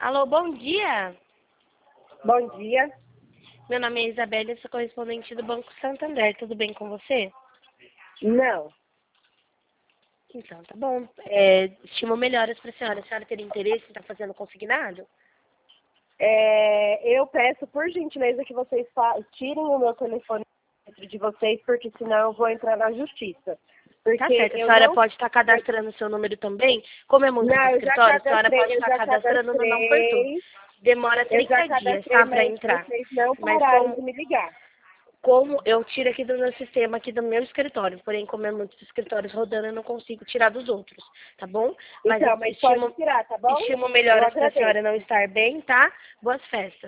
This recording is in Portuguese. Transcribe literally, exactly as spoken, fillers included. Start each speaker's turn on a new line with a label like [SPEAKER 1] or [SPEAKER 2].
[SPEAKER 1] Alô, bom dia.
[SPEAKER 2] Bom dia.
[SPEAKER 1] Meu nome é Isabela, eu sou correspondente do Banco Santander. Tudo bem com você?
[SPEAKER 2] Não.
[SPEAKER 1] Então, tá bom. É, estimo melhoras para a senhora. A senhora teria interesse em estar fazendo consignado?
[SPEAKER 2] É, eu peço, por gentileza, que vocês fa- tirem o meu telefone de vocês, porque senão eu vou entrar na justiça. Porque
[SPEAKER 1] Tá certo. A
[SPEAKER 2] eu
[SPEAKER 1] senhora
[SPEAKER 2] não...
[SPEAKER 1] pode estar cadastrando o seu número também. Como é muito do
[SPEAKER 2] Não, eu já
[SPEAKER 1] escritório, a senhora pode
[SPEAKER 2] cadastrei, eu
[SPEAKER 1] estar
[SPEAKER 2] já
[SPEAKER 1] cadastrando no não perturbe.
[SPEAKER 2] cadastrei,
[SPEAKER 1] Demora
[SPEAKER 2] eu já
[SPEAKER 1] trinta dias,
[SPEAKER 2] cadastrei,
[SPEAKER 1] tá, para
[SPEAKER 2] mas
[SPEAKER 1] entrar.
[SPEAKER 2] vocês não
[SPEAKER 1] Mas
[SPEAKER 2] pararam
[SPEAKER 1] como,
[SPEAKER 2] de me ligar.
[SPEAKER 1] como eu tiro aqui do meu sistema, aqui do meu escritório, porém, como é muitos escritórios rodando, eu não consigo tirar dos outros, tá bom? Mas eu
[SPEAKER 2] Então, mas pode
[SPEAKER 1] estimo,
[SPEAKER 2] tirar, tá bom?
[SPEAKER 1] estimo
[SPEAKER 2] Eu
[SPEAKER 1] melhoras para a
[SPEAKER 2] agradeço.
[SPEAKER 1] senhora não estar bem, tá? Boas festas.